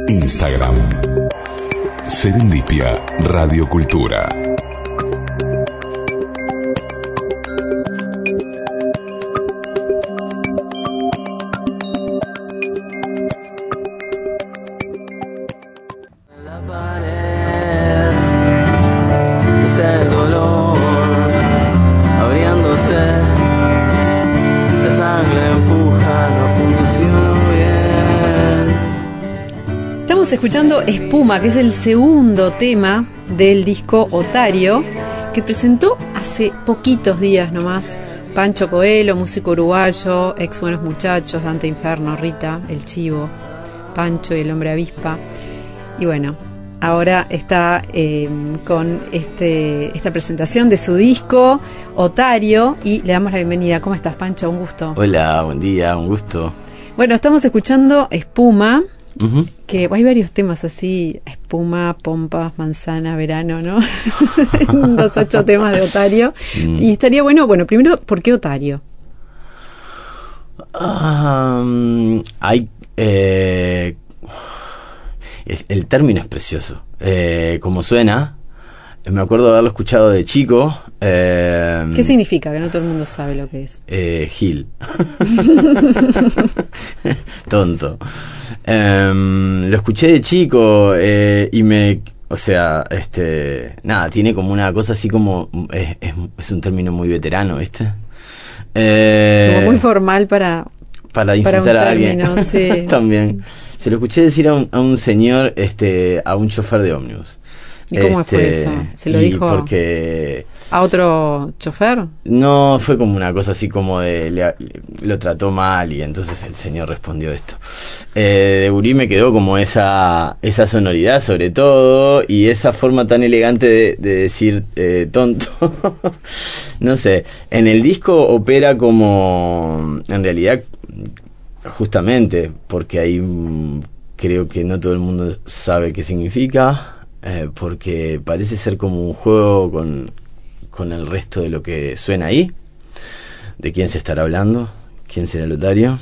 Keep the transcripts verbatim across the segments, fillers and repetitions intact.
Instagram. Serendipia Radio Cultura. Escuchando Espuma, que es el segundo tema del disco Otario, que presentó hace poquitos días nomás Pancho Coelho, músico uruguayo, ex Buenos Muchachos, Dante Inferno, Rita, El Chivo, Pancho y el Hombre Avispa. Y bueno, ahora está eh, con este esta presentación de su disco Otario y le damos la bienvenida. ¿Cómo estás, Pancho? Un gusto. Hola, buen día, un gusto. Bueno, estamos escuchando Espuma. Uh-huh. Que hay varios temas así, espuma, pompas, manzana, verano, ¿no? Los ocho temas de Otario. Mm. Y estaría bueno, bueno, primero, ¿por qué Otario? Um, hay eh, el, el término es precioso. Eh, como suena, me acuerdo de haberlo escuchado de chico. Eh, ¿Qué significa? Que no todo el mundo sabe lo que es. Eh, Gil. Tonto. Eh, lo escuché de chico eh, y me... O sea, este... Nada, tiene como una cosa así como... Es, es, es un término muy veterano, ¿viste? Eh, como muy formal para... Para insultar para un a alguien. Término, sí. También. Se lo escuché decir a un, a un señor, este, a un chofer de ómnibus. ¿Y cómo este, fue eso? ¿Se lo y dijo porque a otro chofer? No, fue como una cosa así como de le, lo trató mal y entonces el señor respondió esto. Eh, de Burí me quedó como esa esa sonoridad sobre todo y esa forma tan elegante de, de decir eh, tonto. No sé, en el disco opera como en realidad justamente porque ahí mm, creo que no todo el mundo sabe qué significa. Eh, porque parece ser como un juego con, con el resto de lo que suena ahí. ¿De quién se estará hablando? ¿Quién será el Otario?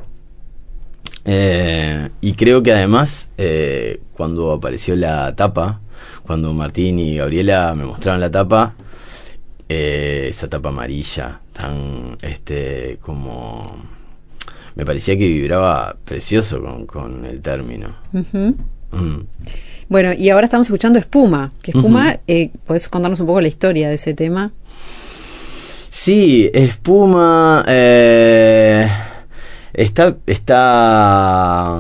Eh, y creo que además, eh, cuando apareció la tapa, cuando Martín y Gabriela me mostraron la tapa, eh, esa tapa amarilla, tan este como... Me parecía que vibraba precioso con, con el término. Uh-huh. Mm. Bueno, y ahora estamos escuchando Espuma, que Espuma, Uh-huh. eh, ¿podés contarnos un poco la historia de ese tema? Sí, Espuma eh, está está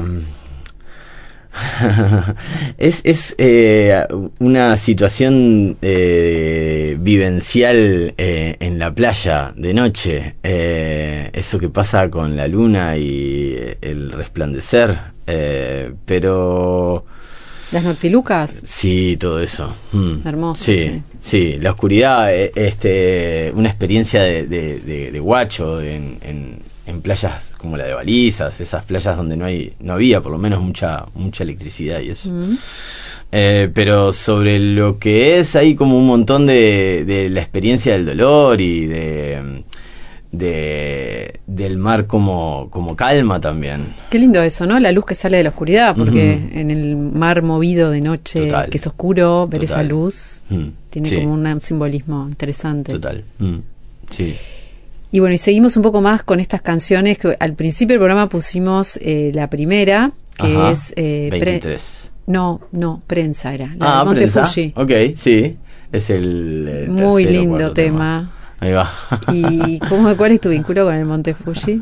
es es eh, una situación eh, vivencial eh, en la playa de noche, eh, eso que pasa con la luna y el resplandecer, eh, pero ¿Las noctilucas? sí, todo eso. Mm. Hermoso, sí, sí. sí, la oscuridad, este, una experiencia de, de, de, de guacho en, en, en playas como la de Balizas, esas playas donde no hay, no había por lo menos mucha, mucha electricidad y eso. Mm. Eh, pero sobre lo que es, hay como un montón de, de la experiencia del dolor y de... De, del mar como, como calma también. Qué lindo eso, ¿no? La luz que sale de la oscuridad, porque uh-huh. en el mar movido de noche, total, que es oscuro, ver total. esa luz mm. tiene sí. como un simbolismo interesante. Total, mm. sí. Y bueno, y seguimos un poco más con estas canciones que al principio del programa pusimos eh, la primera, que Ajá. es... Eh, veintitrés. Pre- no, no, Prensa era. La ah, de Monte Prensa. Fuji. Ok, sí. Es el eh, muy tercero, lindo tema. tema. Ahí va. ¿Y cómo, cuál es tu vínculo con el Monte Fuji?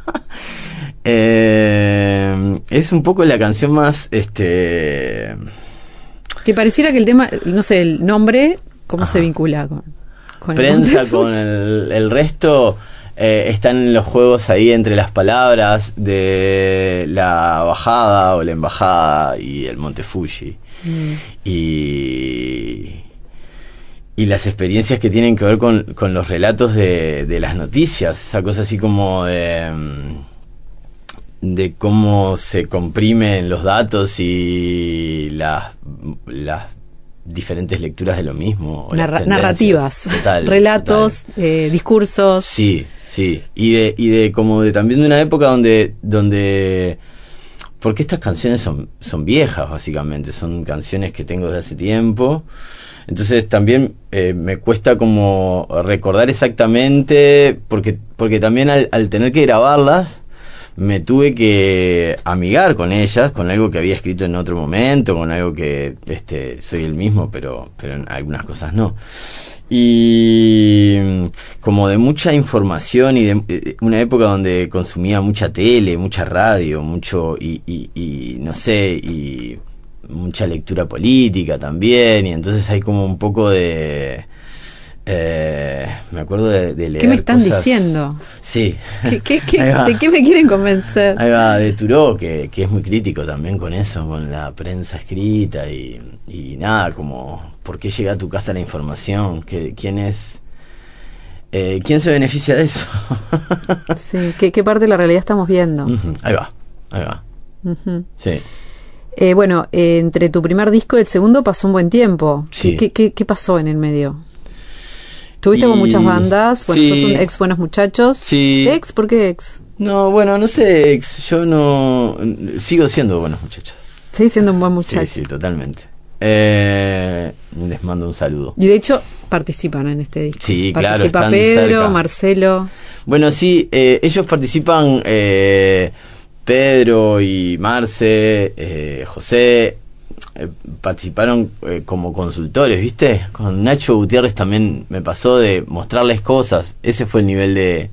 eh, es un poco la canción más, este... que pareciera que el tema, no sé, el nombre, ¿cómo Ajá. se vincula con, con Prensa, el con el, el resto? Eh, están los juegos ahí entre las palabras de la bajada o la embajada y el Monte Fuji. Mm. Y... Y las experiencias que tienen que ver con, con los relatos de, de las noticias, esa cosa así como de, de cómo se comprimen los datos y las, las diferentes lecturas de lo mismo. Narra- narrativas, total, relatos, total. Eh, discursos. Sí, sí. Y de, y de como de también de una época donde, donde porque estas canciones son, son viejas, básicamente, son canciones que tengo desde hace tiempo. Entonces también eh, me cuesta como recordar exactamente, porque, porque también al, al tener que grabarlas, me tuve que amigar con ellas, con algo que había escrito en otro momento, con algo que este soy el mismo, pero, pero en algunas cosas no. Y como de mucha información y de, de una época donde consumía mucha tele, mucha radio, mucho y, y, y no sé, y mucha lectura política también, y entonces hay como un poco de eh, me acuerdo de, de leer ¿qué me están cosas, diciendo? Sí. ¿Qué, qué, qué, ¿De qué me quieren convencer? Ahí va, de Turó, que, que es muy crítico también con eso, con la prensa escrita y, y nada, como ¿por qué llega a tu casa la información? ¿Qué, ¿Quién es? Eh, ¿Quién se beneficia de eso? Sí, ¿qué, qué parte de la realidad estamos viendo? Uh-huh. Ahí va, ahí va. Uh-huh. Sí. Eh, bueno, eh, entre tu primer disco y el segundo pasó un buen tiempo. Sí. ¿Qué, qué, qué pasó en el medio? ¿Tuviste Y... con muchas bandas? Bueno, sí. sos un ex Buenos Muchachos. Sí. ¿Ex? ¿Por qué ex? No, bueno, no sé, ex, yo no... Sigo siendo Buenos Muchachos. Seguís siendo un buen muchacho. Sí, sí, totalmente. Eh, les mando un saludo. Y de hecho participan en este disco. Sí, claro, participa están Pedro, cerca. Marcelo. Bueno, sí, eh, ellos participan, eh, Pedro y Marce, eh, José, eh, participaron eh, como consultores, ¿viste? Con Nacho Gutiérrez también me pasó de mostrarles cosas. Ese fue el nivel de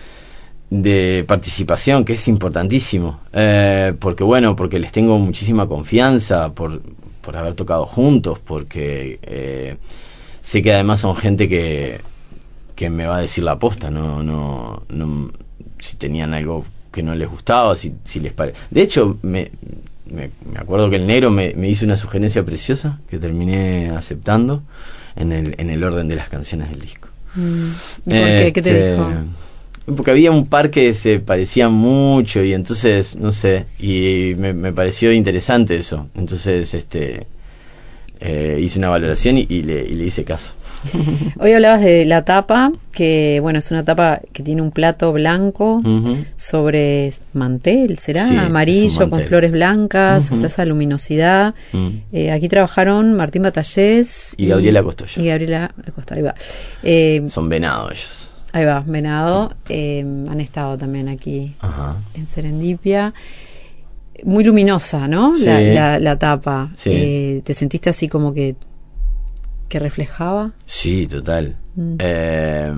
de participación, que es importantísimo, eh, porque bueno, porque les tengo muchísima confianza por, por haber tocado juntos, porque eh, sé que además son gente que que me va a decir la posta, no, no, no, si tenían algo que no les gustaba, si, si les parece. De hecho, me, me, me acuerdo que el negro me, me hizo una sugerencia preciosa que terminé aceptando en el, en el orden de las canciones del disco. Mm. ¿Y por qué? ¿Qué te dijo? Porque había un par que se parecían mucho y entonces, no sé, y me, me pareció interesante eso. Entonces, este, eh, hice una valoración y, y, le, y le hice caso. Hoy hablabas de la tapa, que bueno, es una tapa que tiene un plato blanco Uh-huh. sobre mantel, ¿será? Sí, amarillo, es un con mantel. flores blancas, Uh-huh. o sea, esa luminosidad. Uh-huh. Eh, aquí trabajaron Martín Batallés Y Gabriela Costoya. Y Gabriela Costoya, ahí va. Eh, Son venados ellos. Ahí va, Venado. Eh, han estado también aquí Ajá. en Serendipia. Muy luminosa, ¿no? Sí. La, la, la tapa. Sí. Eh, ¿Te sentiste así como que, que reflejaba? Sí, total. Mm. Eh,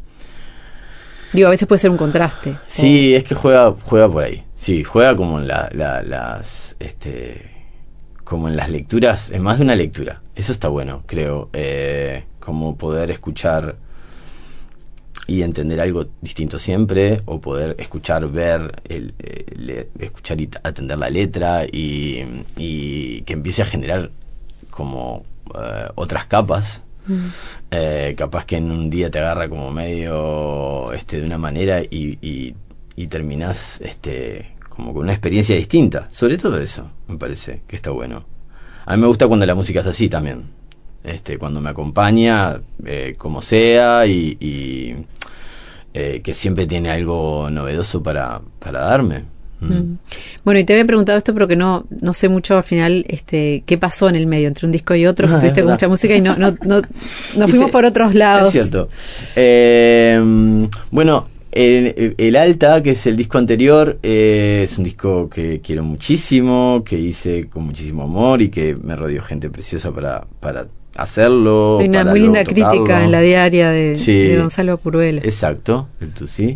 Digo, a veces puede ser un contraste. sí, es que juega juega por ahí. Sí, juega como en la, la, las este como en las lecturas, en más de una lectura. Eso está bueno, creo. Eh, como poder escuchar y entender algo distinto siempre, o poder escuchar, ver, el, el, el, escuchar y atender la letra, y, y que empiece a generar como uh, otras capas. Mm. Eh, capaz que en un día te agarra como medio este de una manera y, y, y terminás este como con una experiencia distinta. Sobre todo eso, me parece que está bueno. A mí me gusta cuando la música es así también. Este, cuando me acompaña, eh, como sea, y, y eh, que siempre tiene algo novedoso para, para darme. Mm. Mm. Bueno, y te había preguntado esto, pero que no, no sé mucho al final este, qué pasó en el medio entre un disco y otro, que Ah, estuviste con mucha música y no, no, no, nos fuimos Ese, por otros lados. Es cierto. Eh, bueno, el, el Alta, que es el disco anterior, eh, es un disco que quiero muchísimo, que hice con muchísimo amor y que me rodeó gente preciosa para, para hacerlo. Hay una para muy linda luego tocarlo. crítica en la diaria de, Sí, de Gonzalo Curuela. Exacto, el Tusi.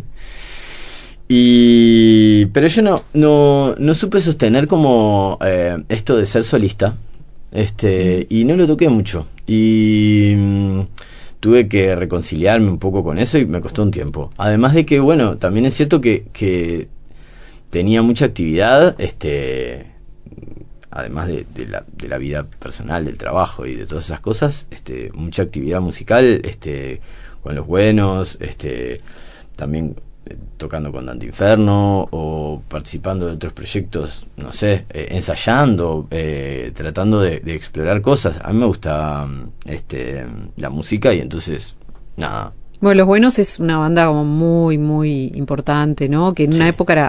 Y pero yo no no no supe sostener como eh, esto de ser solista, este, y no lo toqué mucho, y mm, tuve que reconciliarme un poco con eso y me costó un tiempo. Además de que, bueno, también es cierto que, que tenía mucha actividad, este, además de, de, la, de la vida personal, del trabajo y de todas esas cosas, este, mucha actividad musical, este, con los buenos, este, también tocando con Dante Inferno o participando de otros proyectos, no sé, eh, ensayando, eh, tratando de, de explorar cosas. A mí me gusta este la música y entonces, nada. Bueno, Los Buenos es una banda como muy, muy importante, ¿no? Que en una Sí. época era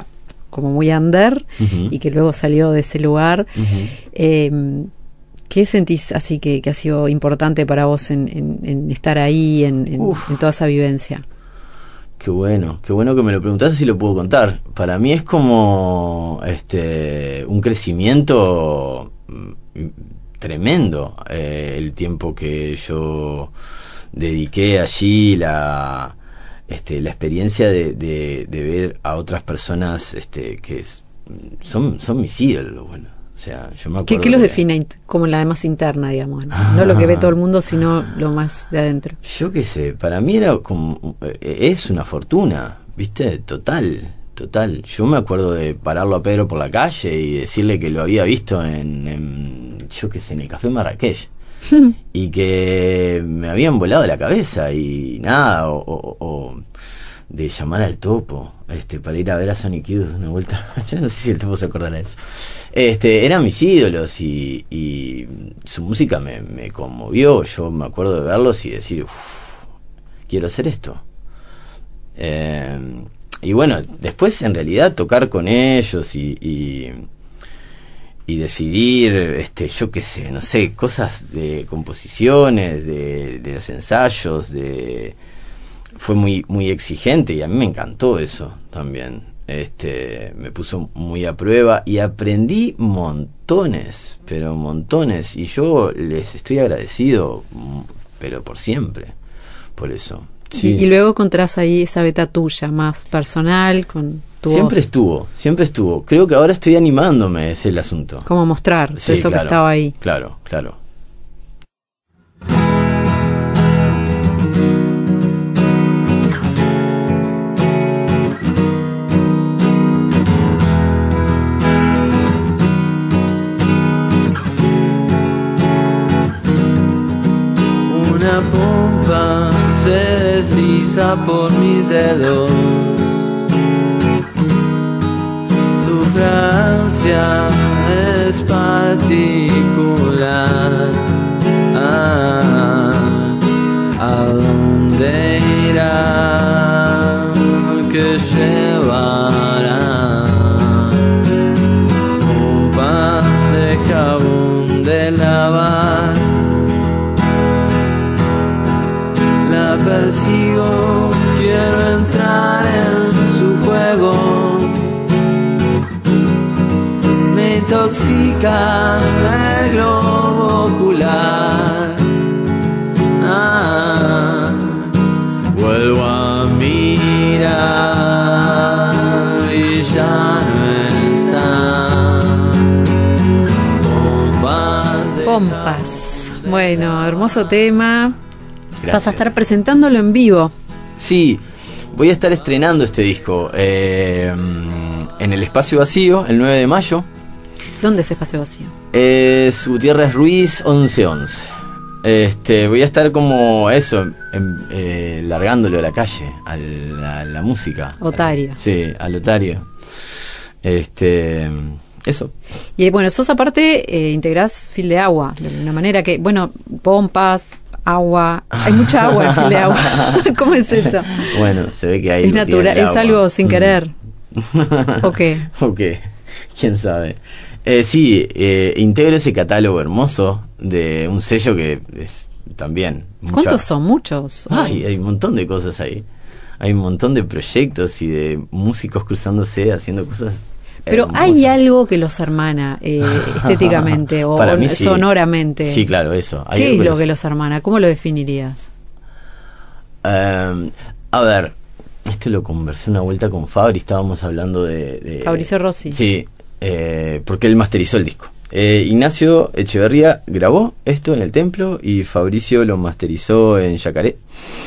como muy under, Uh-huh. y que luego salió de ese lugar. Uh-huh. Eh, ¿Qué sentís así que, que ha sido importante para vos en, en, en estar ahí, en, en, en toda esa vivencia? Qué bueno, qué bueno que me lo preguntaste si lo puedo contar. Para mí es como este un crecimiento mm, tremendo, eh, el tiempo que yo dediqué allí, la este la experiencia de, de, de ver a otras personas este que es, son son mis ídolos, bueno. O sea, yo me acuerdo. ¿Qué, qué los de, define como la más interna, digamos? ¿No? No lo que ve todo el mundo, sino lo más de adentro. Yo qué sé, para mí era como. Es una fortuna, ¿viste? Total, total. Yo me acuerdo de pararlo a Pedro por la calle y decirle que lo había visto en. en yo qué sé, en el Café Marrakech. Y que me habían volado la cabeza y nada, o. o, o de llamar al Topo este para ir a ver a Sonic Youth una vuelta. Yo no sé si el Topo se acordará de eso. Este, eran mis ídolos y, y su música me, me conmovió. Yo me acuerdo de verlos y decir, uff, quiero hacer esto. Eh, y bueno, después en realidad tocar con ellos y, y, y decidir, este, yo qué sé, no sé, cosas de composiciones, de, de los ensayos, de fue muy muy exigente y a mí me encantó eso también. Este, me puso muy a prueba y aprendí montones, pero montones, y yo les estoy agradecido, pero por siempre, por eso. Sí. Y, y luego encontrás ahí esa beta tuya, más personal, con tu Siempre voz. estuvo, siempre estuvo. Creo que ahora estoy animándome, es el asunto. Cómo mostrar Sí, eso claro, que estaba ahí. Claro, claro. Una pompa se desliza por mis dedos. Su fragancia es particular. Ah, ¿a dónde irá? ¿Qué llevará? Pompas de jabón de lavar. La persigo, quiero entrar en su juego. Me intoxica el globo ocular. Ah, vuelvo a mirar y ya no está. Pompas de Pompas. Bueno, hermoso tema. Gracias. Vas a estar presentándolo en vivo. Sí, voy a estar estrenando este disco eh, en el Espacio Vacío el nueve de mayo. ¿Dónde es Espacio Vacío? Es Gutiérrez Ruiz once once. Este, voy a estar como eso, en, eh, largándolo a la calle, a la, a la música. Otario. Al, sí, al Otario. Este, eso. Y bueno, sos aparte, eh, integrás Fil de Agua, de una manera que, bueno, pompas, agua, hay mucha agua en Fil de Agua. ¿Cómo es eso? Bueno, se ve que hay. Es natural, es algo sin querer. ¿O qué? ¿O qué? ¿Quién sabe? Eh, sí, eh, integro ese catálogo hermoso de un sello que es también... mucha- ¿Cuántos son? ¿Muchos? Ay, hay un montón de cosas ahí. Hay un montón de proyectos y de músicos cruzándose, haciendo cosas... Pero hermosas. hay algo que los hermana eh, estéticamente o Para mí sí. sonoramente. Sí, claro, eso. Hay ¿Qué algo es lo los- que los hermana? ¿Cómo lo definirías? Eh, a ver, esto lo conversé una vuelta con Fabri, estábamos hablando de... de- Fabricio Rossi. Sí, eh, porque él masterizó el disco. Eh, Ignacio Echeverría grabó esto en el Templo y Fabricio lo masterizó en Yacaré.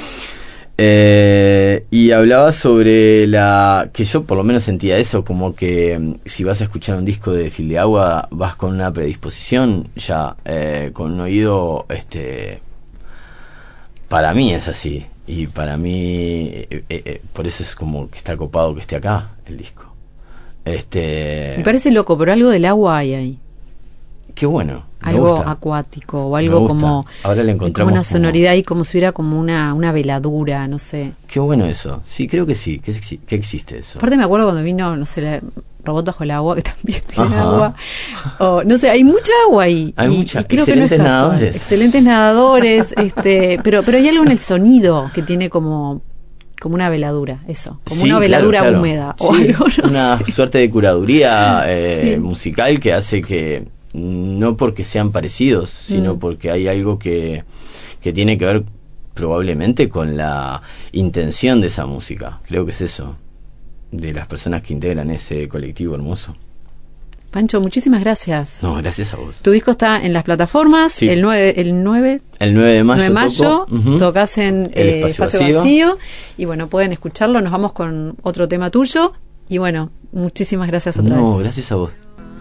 Eh, y hablaba sobre la... que yo por lo menos sentía eso, como que mm, si vas a escuchar un disco de Fil de Agua vas con una predisposición ya, eh, con un oído... este para mí es así. Y para mí... eh, eh, eh, por eso es como que está copado que esté acá el disco. Este... Me parece loco, pero algo del agua hay ahí. Qué bueno. Me algo gusta. acuático o algo como, Ahora le encontramos como una como- sonoridad y como si hubiera como una, una veladura, no sé. Qué bueno eso. Sí, creo que sí, que, exi- que existe eso. Aparte me acuerdo cuando vino, no sé, la Robot bajo el agua, que también tiene Ajá. agua. O, no sé, hay mucha agua ahí. Hay y, mucha- y creo que no es excelentes casual. nadadores. Excelentes nadadores. este, pero, pero hay algo en el sonido que tiene como, como una veladura, eso. Como Sí, una veladura claro, claro. húmeda. O Sí, algo, no una sé. suerte de curaduría eh, Sí. musical que hace que, no porque sean parecidos, sino Mm. porque hay algo que, que tiene que ver probablemente con la intención de esa música. Creo que es eso, de las personas que integran ese colectivo hermoso. Pancho, muchísimas gracias. No, gracias a vos. Tu disco está en las plataformas. Sí. El nueve, el nueve El nueve de mayo, nueve de mayo toco. Ujú. tocas en El eh, Espacio Espacio Vacío. Vacío. Y bueno, pueden escucharlo. Nos vamos con otro tema tuyo. Y bueno, muchísimas gracias otra No, vez. gracias a vos.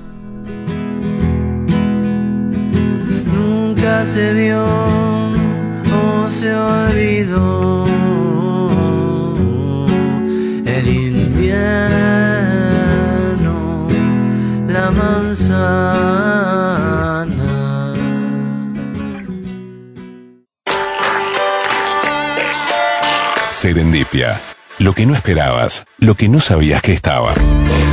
Nunca se vio o se olvidó el invierno, la manzana. Serendipia. Lo que no esperabas, lo que no sabías que estaba.